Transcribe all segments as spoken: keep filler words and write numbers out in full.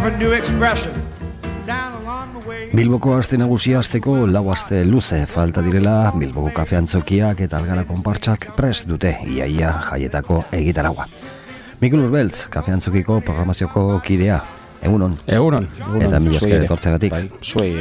have a new expression. Down along the way. Bilboko aste nagusia hasteko lau aste luze falta direla Bilboko kafe antzokiak eta algara konpartsak prest dute iaia jaietako egitaragua. Mikel Urbeltz, kafe antzokiko programazioko kidea. Egunon. Egunon. Eta mila esker etortzeagatik. Bai, zuei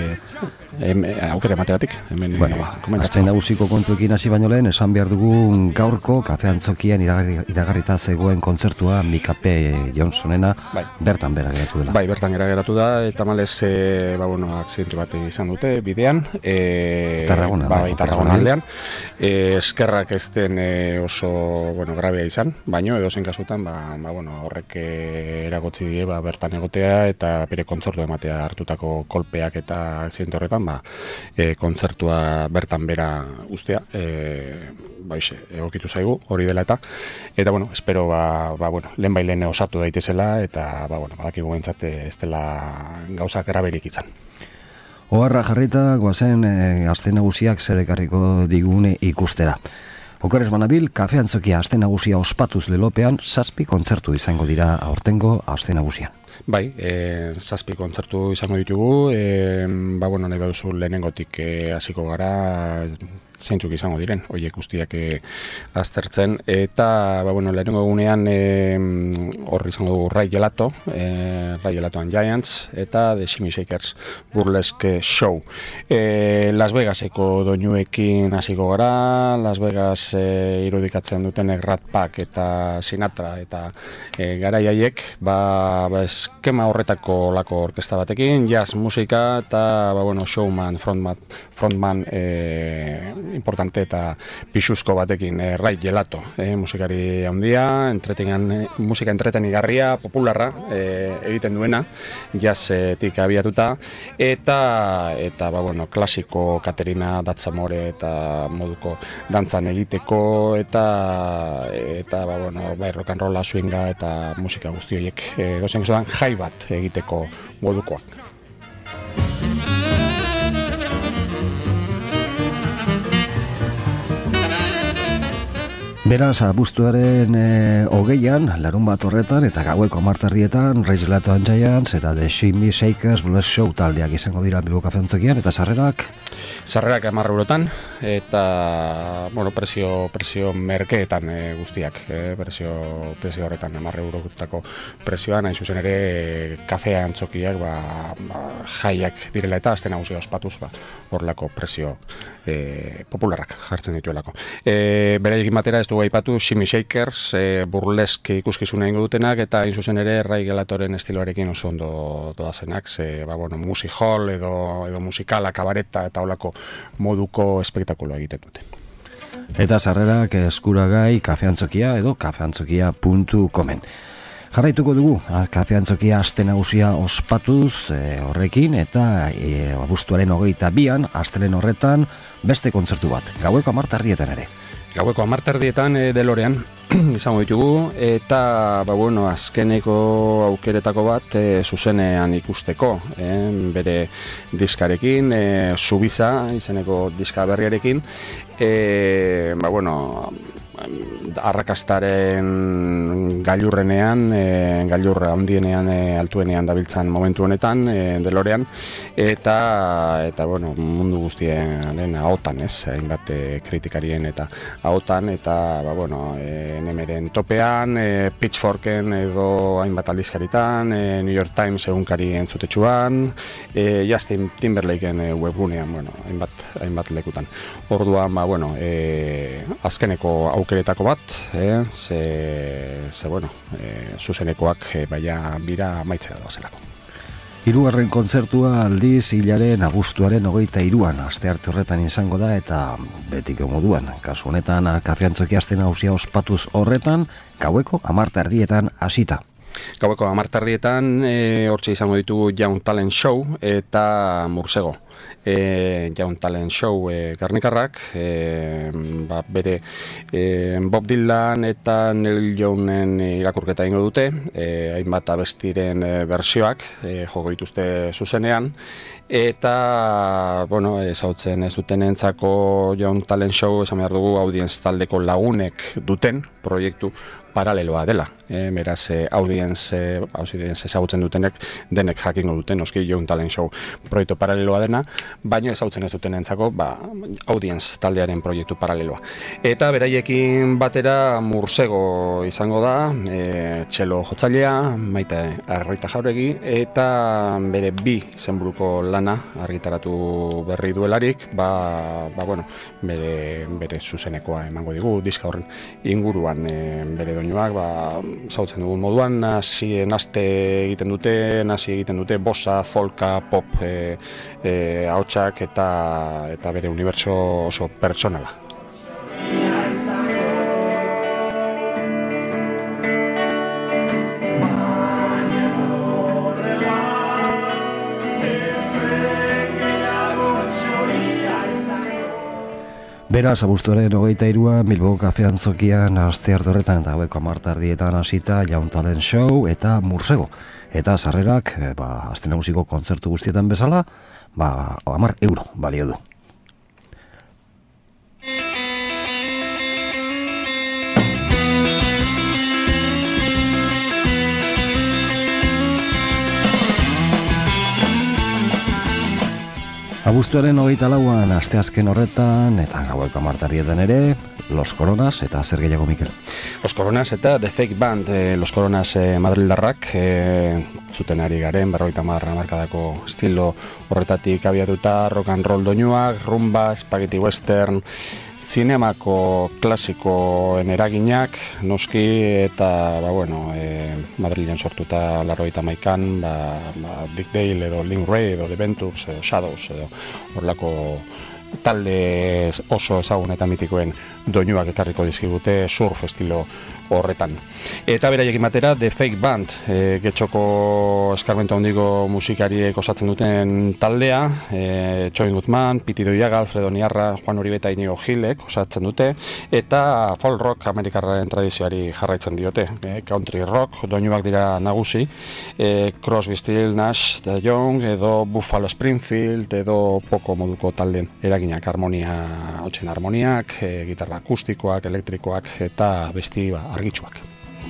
aukera emateagatik. Bueno, aste nagusiko kontuekin hasi baino lehen, esan behar dugu gaurko kafe antzokian iragarrita zegoen kontzertua Mika P. Johnsonena bai. bertan bera geratu dela. Bai, bertan bera geratu da, eta malez, e, ba, bueno, akzidentu bat izan dute bidean. E, Tarragona. Ba, bai, Tarragona aldean. E, eskerrak ez den e, oso, bueno, grabea izan, baino, edo zen kasutan, ba, ba, bueno, horrek e, eragotzi die, ba, bertan egotea, eta bere kontzertu ematea hartutako kolpeak eta akzidentu horretan, ba, e, kontzertua bertan bera ustea, e, ba, ise, egokitu zaigu, hori dela eta, eta, bueno, espero, ba, ba bueno, lehen bai lehen osatu daitezela, eta, ba, bueno, badakigu behintzat ez dela gauzak graberik izan. Oharra jarrita, goazen, e, aste nagusiak zer ekarriko digune ikustera. Okerez banabil, kafe antzokia aste nagusia ospatuz lelopean, zazpi kontzertu izango dira aurtengo aste nagusian. Bai, e, zazpi kontzertu izango ditugu, e, ba, bueno, nahi baduzu lehenengotik hasiko e, gara, zeintzuk izango diren, horiek guztiak e, aztertzen, eta, ba, bueno, lehenengo egunean hor e, izango dugu Rai Gelato, e, Rai Gelato and Giants, eta The Shimmy Shakers Burlesque Show. E, Las Vegaseko doinuekin hasiko gara, Las Vegas e, irudikatzen dutenek Rat Pack eta Sinatra, eta e, garaiaiek, ba, ba, eskema horretako lako orkesta batekin, jazz musika, eta, ba, bueno, showman, frontman, frontman e, importante eta pixuzko batekin, e, Rai Gelato, e, musikari handia, e, musika entretenigarria, popularra e, egiten duena, jazzetik abiatuta, eta, eta ba, bueno, klasiko Katerina Datzamore eta moduko dantzan egiteko, eta, eta ba, bueno, bai, rock and rolla, swinga eta musika guzti horiek, e, gozen gezodan, jai bat egiteko modukoak. Beraz, abuztuaren e, hogeian, larun bat horretan, eta gaueko hamarterdietan, Rai Gelato and Giants eta The Shimmy Shakers Burlesque Show taldeak izango dira Bilbo kafe antzokian, eta sarrerak? Sarrerak hamar eurotan, eta, bueno, presio, presio merkeetan e, guztiak, e, presio, presio horretan, hamar eurotako presioan, hain zuzen ere, e, kafe antzokiak, ba, ba, jaiak direla eta azten nagusia ospatuz, ba, horlako presio e, popularrak jartzen dituelako. E, Beraiekin batera ez dugu aipatu Shimmy Shakers, e, burlesk ikuskizuna ingo dutenak, eta hain zuzen ere Rai Gelatoren estiloarekin oso ondo doazenak, ze, ba, bueno, music hall edo, edo musikala, kabareta eta holako moduko espektakuloa egiten dute. Eta sarrerak eskuragai kafeantzokia edo kafeantzokia puntu comen. Jarraituko dugu, kafe antzokia aste nagusia ospatuz e, horrekin, eta e, abuztuaren hogeita bian, astelen horretan, beste kontzertu bat, gaueko hamarterdietan ere. Gaueko hamarterdietan e, Delorean izango ditugu, eta ba, bueno, azkeneko aukeretako bat e, zuzenean ikusteko, e, bere diskarekin, e, Subiza izeneko diska berriarekin, e, ba, bueno, arrakastaren gailurrenean, e, gailurra handienean, e, altuenean dabiltzan momentu honetan, e, Delorean, eta, eta bueno, mundu guztien ahotan, ez, hainbat e, kritikarien eta ahotan, eta, ba, bueno, e, nemeren topean, e, Pitchforken edo hainbat aldizkaritan, e, New York Times egunkari entzutetsuan, e, Justin Timberlaken e, webgunean, bueno, hainbat, hainbat lekutan. Orduan, ba, bueno, e, azkeneko aukeretako bat, e, ze, ze, bueno, e, zuzenekoak e, baina bira maitzea da zelako. Hirugarren kontzertua aldiz hilaren abuztuaren hogeita hiruan astearte horretan izango da, eta betiko moduan, kasu honetan kafe antzokia aste nagusia ospatuz horretan, gaueko hamarterdietan hasita. Gaueko hamarterdietan e, hortxe izango ditugu Young Talent Show eta Mursego. e, Young Talent Show e, Garnikarrak, e, ba, bere e, Bob Dylan eta Neil Youngen irakurketa ingo dute, e, hainbat abestiren e, bersioak e, joko dituzte zuzenean, eta, bueno, ezautzen ez duten entzako Young Talent Show, esan behar dugu, audience taldeko lagunek duten proiektu paraleloa dela. E, beraz, e, audience, e, audience ezagutzen dutenek, denek jakingo duten, noski Young Talent Show proiektu paraleloa dena, baina ezagutzen ez duten entzako, ba, audience taldearen proiektu paraleloa. Eta beraiekin batera Mursego izango da, e, txelo jotzailea, Maite Arroita Jauregi, eta bere bi izenburuko lana argitaratu berri duelarik, ba, ba bueno, bere, bere zuzenekoa emango digu, diska horren inguruan e, bere doinuak, ba, zautzen dugun moduan, hasi naste egiten dute, hasi egiten dute, bossa, folka, pop, e, e, ahotsak eta, eta bere unibertso oso pertsonala. Beraz, abuztuaren hogeita irua, Bilbo Kafean Zokian aste arte horretan eta gaueko hamar hasita Young Talent Show eta Mursego. Eta sarrerak, ba, aste nagusiko kontzertu guztietan bezala, ba, hamar euro balio du. Abuztuaren hogeita lauan asteazken horretan eta gaueko hamartarrietan ere, Los Coronas eta zer gehiago, Mikel? Los Coronas eta The Fake Band, eh, Los Coronas eh, madrildarrak, eh, zuten ari garen, berrogeita hamar hamarkadako estilo horretatik abiatuta, rock and roll doinuak, rumba, spaghetti western, zinemako klasikoen eraginak, noski, eta, ba, bueno, e, Madrilen sortuta laurogeita hamaikan, ba, ba, Dick Dale edo Link Wray edo The Ventures edo Shadows edo horrelako talde oso ezagun eta mitikoen doinuak ekarriko dizkigute surf estilo horretan. Eta beraiekin batera The Fake Band, e, getxoko eskarmento handiko musikariek osatzen duten taldea, e, Txoin Guzman, Piti Doiaga, Alfredo Niarra, Juan Uribe Inigo Gilek osatzen dute, eta folk rock amerikarraren tradizioari jarraitzen diote. E, country rock doinuak dira nagusi, e, Crosby, Still, Nash, The Young, edo Buffalo Springfield, edo poko moduko talden eraginak, harmonia, hotxen harmoniak, e, gitarra akustikoak, elektrikoak, eta besti ba, argitsuak.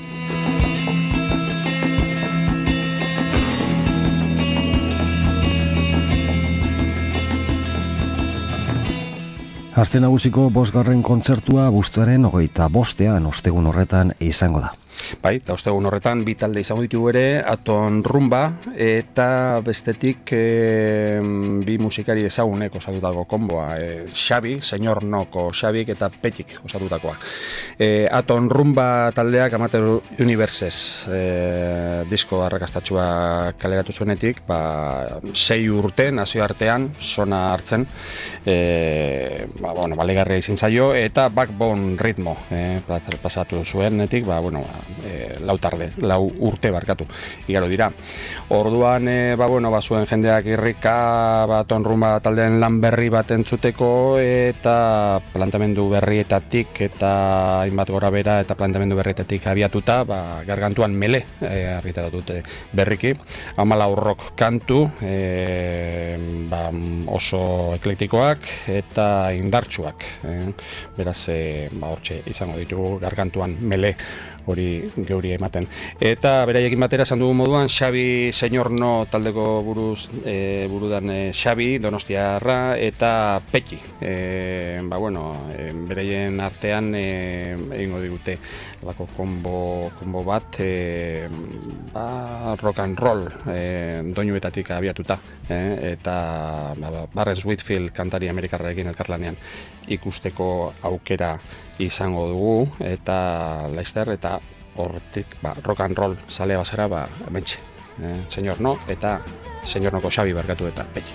Aste nagusiko bosgarren kontzertua abuztuaren hogeita bostean ostegun horretan izango da. Bai, eta ostegun horretan bi talde izango ditugu ere, Aton Rumba eta bestetik e, bi musikari ezagunek osatutako konboa, e, Xabi, Señor Noko Xabik eta Petik osatutakoa. E, Aton Rumba taldeak Amateur Universes e, disko arrakastatxua kaleratu zuenetik, ba, sei urte nazioartean sona hartzen, e, ba, bueno, balegarria izin zaio, eta Backbone Ritmo e, pasatu zuenetik, ba, bueno, ba, E, lau tarde, lau urte barkatu igaro dira. Orduan e, ba, bueno, ba, zuen jendeak irrika ba, Aton Rumba taldean lan berri bat entzuteko eta plantamendu berrietatik eta hainbat gora bera eta plantamendu berrietatik abiatuta, ba, Gargantuan Mele e, argitaratute berriki, hamalau rock kantu e, ba, oso eklektikoak eta indartsuak e, beraz e, ba, hortxe izango ditugu Gargantuan Mele hori geuri ematen. Eta beraiekin batera esan dugu moduan, Xabi Señorno taldeko buruz e, burudan e, Xabi Donostiarra eta Peki. E, ba, bueno, e, beraien artean e, egingo digute lako kombo, kombo bat e, ba, rock and roll e, doinuetatik abiatuta. E, eta ba, Barrett Whitfield kantari amerikarrarekin elkarlanean ikusteko aukera izango dugu, eta Leicester eta horretik ba, rock and roll zalea bazara, ba, bentxe, eh, Señor No eta Señor Noko Xabi berkatu eta Peti.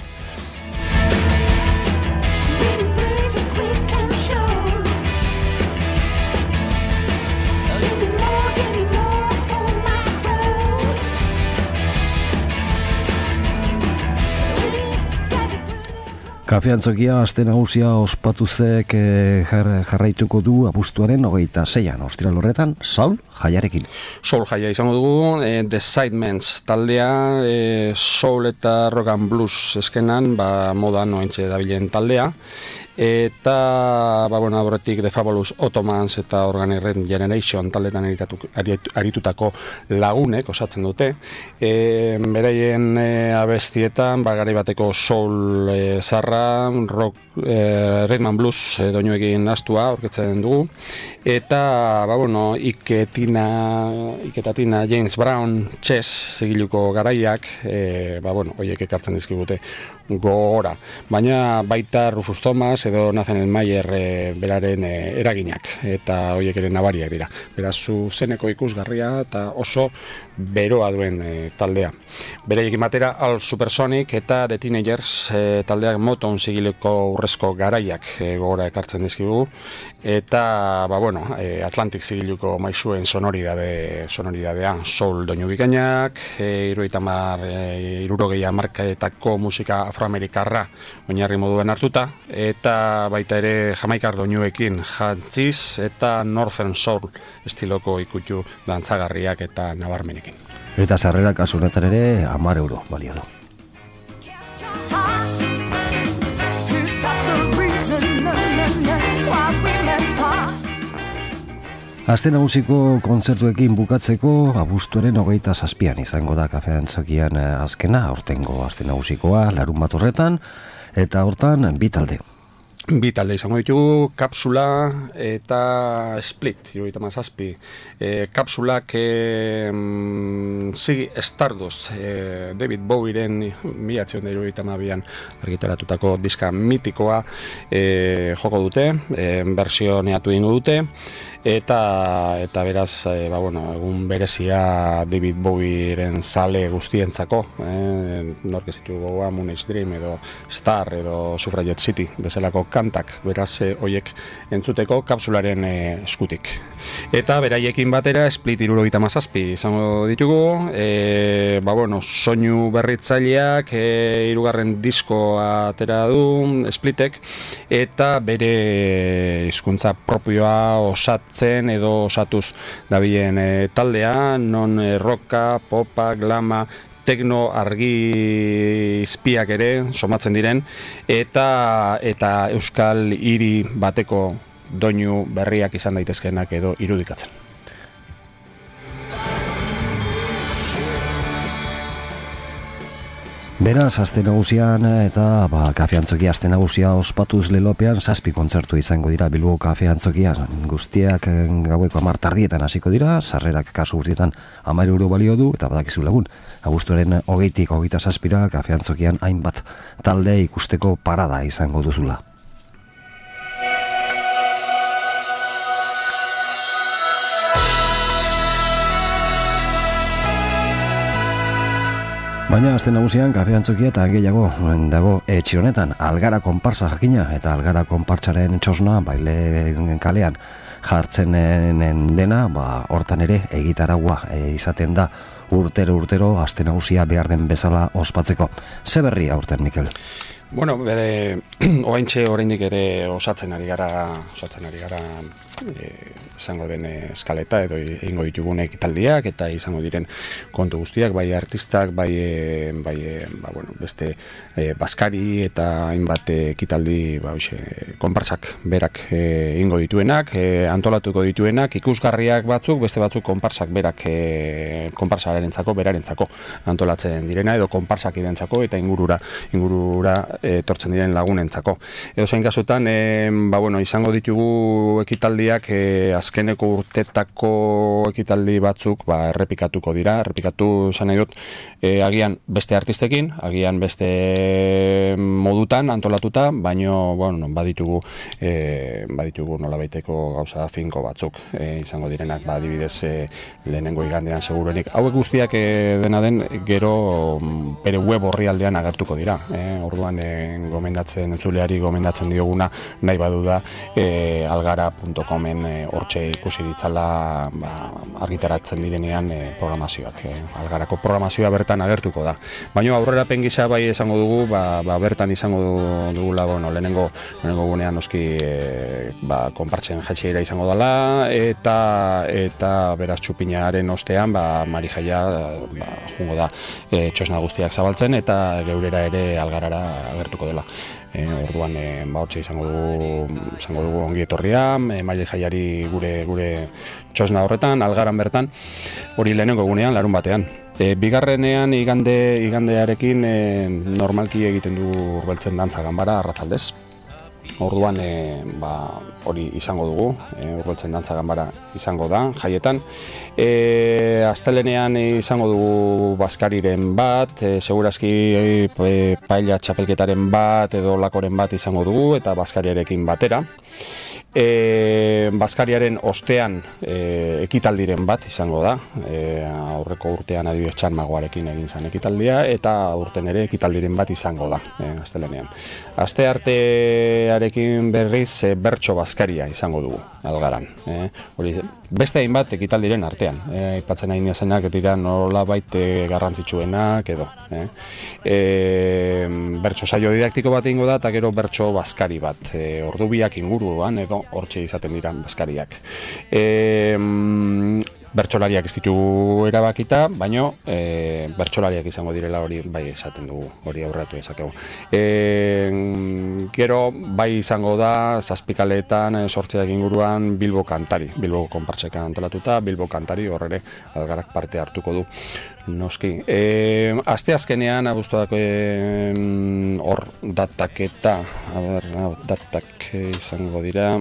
Kafeantzokia aste nagusia ospatuzek e, jar, jarraituko du abuztuaren hogeita zeian. Ostiral horretan, Saul jaiarekin. Soul jaia izango dugu, e, The Sidemans taldea, e, soul eta rock and blues eskenan, ba, modan ointxe dabilen taldea. Eta, ba, bueno, aborretik The Fabulous Ottomans eta Organic Red Generation taldetan aritutako lagunek osatzen dute. E, beraien e, abestietan, ba, garai bateko soul e, zarra, rock, e, rhythm and blues e, doinuekin astua aurkitzen dugu. Eta, ba, bueno, iketina, iketatina James Brown, Chess, zigiluko garaiak, e, ba, bueno, oiek ekartzen dizkigute gogora. Baina baita Rufus Thomas edo Nathaniel Mayer e, beraren e, eraginak, eta horiek ere nabariak dira. Beraz, zuzeneko ikusgarria eta oso beroa duen e, taldea. Beraiekin batera Al Supersonic eta The Teenagers e, taldeak Motown zigileko urrezko garaiak e, gogora ekartzen dizkigu, eta ba, bueno, e, Atlantic zigiluko maisuen sonoridade, sonoridadean soul doinu bikainak, e, iruitamar, e, irurogeia markaetako musika afroamerikarra oinarri moduen hartuta, eta baita ere jamaikar doinuekin jantziz eta Northern Soul estiloko ikutu dantzagarriak eta nabarmenekin. Eta sarrera kasu honetan ere hamar euro balio du. Aste nagusiko kontzertuekin bukatzeko abuztuaren hogeita zazpian izango da Kafeantzokian azkena, aurtengo aste nagusikoa larun bat horretan, eta hortan bi talde. Bi talde izango ditugu, Kapsula eta Split, hirurogeita hamazazpi. E, Kapsulak e, Ziggy Stardust, e, David Bowieren mila bederatziehun eta hirurogeita hamabian argitaratutako diska mitikoa e, joko dute, e, bertsioneatu egingo dute. Eta, eta beraz, e, ba, bueno, egun berezia David Bowieren zale guztientzako, eh, nork ez ditu gogoa, Moonage Dream edo Star edo Suffragette City bezalako kantak, beraz, e, hoiek entzuteko Kapsularen e, eskutik. Eta beraiekin batera Split hirurogeita hamazazpi izango ditugu, e, ba, bueno, soinu berritzaileak e, hirugarren diskoa atera du Splitek, eta bere hizkuntza propioa osat zen edo osatuz dabilen e, taldea, non e, rocka, popa, glama, tekno argi izpiak ere somatzen diren, eta eta euskal hiri bateko doinu berriak izan daitezkeenak edo irudikatzen. Beraz, aste nagusian eta ba, Kafeantzokia aste nagusia ospatuz lelopean zazpi kontzertu izango dira Bilbo Kafeantzokian. Guztiak gaueko hamar tardietan hasiko dira, sarrerak kasu guztietan hamar euro balio du, eta badakizu lagun, abuztuaren hogeitik hogeita zazpira Kafeantzokian hainbat talde ikusteko parada izango duzula. Baina aste nagusian Kafeantzokia eta gehiago dago etxe honetan, Algara konparsa jakina, eta Algara konpartsaren txosna baile kalean jartzen dena, ba, hortan ere egitaragua e, izaten da urtero urtero aste nagusia behar den bezala ospatzeko. Ze berri aurten, Mikel? Bueno, bere oraintxe oraindik ere osatzen ari gara, osatzen ari gara e, izango den eskaleta edo egingo ditugun ekitaldiak eta izango diren kontu guztiak, bai artistak, bai e, bai e, ba, bueno, beste e, baskari eta hainbat ekitaldi, ba hoxe, konparsak berak egingo dituenak, e, antolatuko dituenak, ikusgarriak batzuk, beste batzuk konparsak berak e, konparsarentzako, berarentzako antolatzen direna edo konparsak identzako eta ingurura ingurura etortzen diren lagunentzako. Edo zein kasutan, e, ba, bueno, izango ditugu ekitaldiak e, azkeneko urtetako ekitaldi batzuk ba, errepikatuko dira, errepikatu esan nahi dut, e, agian beste artistekin, agian beste modutan antolatuta, baino bueno, baditugu, e, baditugu nolabaiteko gauza finko batzuk e, izango direnak, ba, adibidez e, lehenengo igandean seguruenik. Hauek guztiak e, dena den gero bere web orrialdean agertuko dira. E, orduan e, e, gomendatzen, entzuleari gomendatzen dioguna, nahi badu da, e, algara puntu comen hortxe ikusi ditzala ba, argitaratzen direnean e, programazioak. E, algarako programazioa bertan agertuko da. Baina aurrerapen gisa bai esango dugu, ba, ba bertan izango dugula, bueno, lehenengo, lehenengo gunean noski e, ba, konpartzen jaitsiera izango dela, eta eta beraz txupinaren ostean, ba, Marijaia ba, jungo da e, txosna guztiak zabaltzen, eta geurera ere algarara agertuko dela. E, orduan e, ba hortxe izango dugu izango dugu ongi etorria, e, Marijaiari gure gure txosna horretan, algaran bertan, hori lehenengo egunean, larun batean. E, bigarrenean igande igandearekin e, normalki egiten du Urbeltzen dantza ganbara arratsaldez. Orduan e, ba, hori izango dugu, e, Urbeltzen dantza ganbara izango da jaietan. E, astelenean izango dugu Baskariren bat, e, segurazki e, paella txapelketaren bat edo lakoren bat izango dugu, eta Baskariarekin batera. E, Baskariaren ostean e, ekitaldiren bat izango da, e, aurreko urtean adibidez Txan Magoarekin egin zen ekitaldia, eta urten ere ekitaldiren bat izango da, e, astelenean. Aste artearekin berriz e, bertso Baskaria izango dugu algaran. E, hori, beste hainbat ekitaldiren artean, e, aipatzen hain ezenak dira nolabait e, garrantzitsuenak edo. E, e, bertso saio didaktiko bat egingo da, eta gero bertso Baskari bat, e, ordubiak inguruan edo hortxe izaten dira Baskariak. E, bertsolariak ez ditugu erabakita, baino e, bertsolariak izango direla hori bai esaten dugu, hori aurratu ezakegu. E, gero bai izango da zazpikaletan sortzeak inguruan Bilbo Kantari, Bilbo konpartseka antolatuta, Bilbo Kantari horre algarak parte hartuko du. Noski. E, aste azkenean abuztuak hor e, dataketa, a ber, datak izango dira.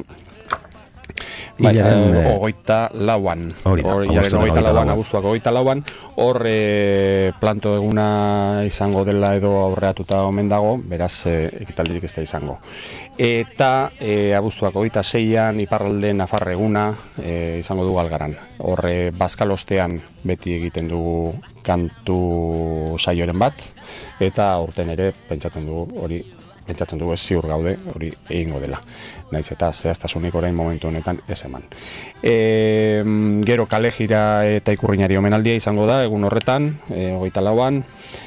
Bai, ogoita lauan. Ogoita lauan, abuztuak ogoita lauan. Hor e, planto eguna izango dela edo aurreatuta omen dago, beraz e, ekitaldirik ez da izango. Eta e, abuztuak ogoita seian iparralde Nafar eguna e, izango dugu algaran. Hor e, Baskalostean beti egiten dugu kantu saioren bat, eta urten ere pentsatzen dugu hori pentsatzen dugu ez ziur gaude hori egingo dela. Naiz eta zehaztasunik orain momentu honetan ez eman. E, gero kale jira eta ikurrinari omenaldia izango da egun horretan, e, hogeita lauan,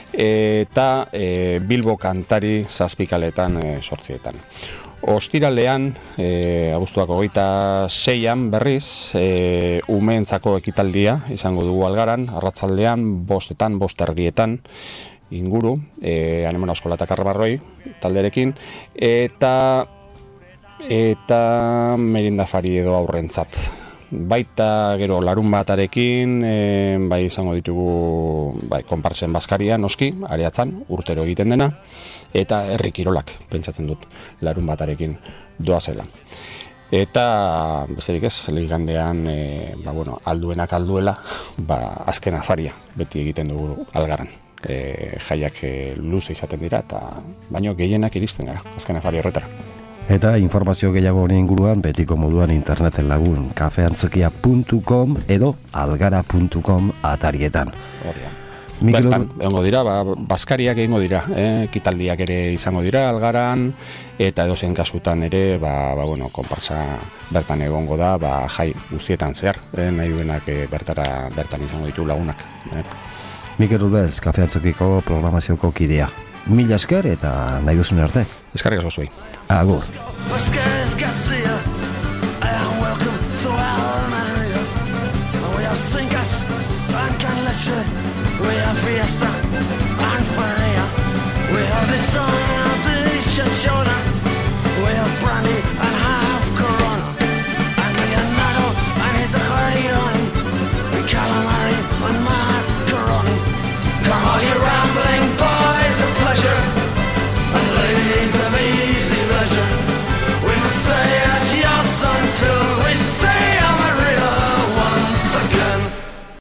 eta e, Bilbo Kantari zazpikaletan e, sortzietan. Ostiralean, e, abuztuak hogeita seian berriz, e, umeentzako ekitaldia izango dugu algaran, arratzaldean, bostetan, bost erdietan, inguru, e, Anemona Eskola eta Karrabarroi talderekin, eta eta merindafari edo aurrentzat. Baita gero larun batarekin, e, bai izango ditugu bai, konparsen Baskaria, noski, areatzan, urtero egiten dena, eta herri kirolak, pentsatzen dut, larun batarekin doazela. Eta, besterik ez, ligandean, e, ba, bueno, alduenak alduela, ba, azken afaria, beti egiten dugu algaran. E, jaiak e, luze izaten dira, eta baino gehienak iristen gara, azken afari horretara. Eta informazio gehiago honi inguruan betiko moduan interneten lagun kafeantzokia puntu com edo algara puntu com atarietan. Horria. Bertan, egongo dira, ba, Baskariak egingo dira, eh? Ekitaldiak ere izango dira algaran, eta edozein kasutan ere, ba, ba, bueno, konpartsa bertan egongo da, ba, jai guztietan zehar, eh? Nahi duenak eh, bertara, bertan izango ditu lagunak. Eh? Mikel Urbeltz, Kafeantzokiko programazioko kidea. Mila esker eta nahi duzun arte. Eskarrik asko zuei. Agur.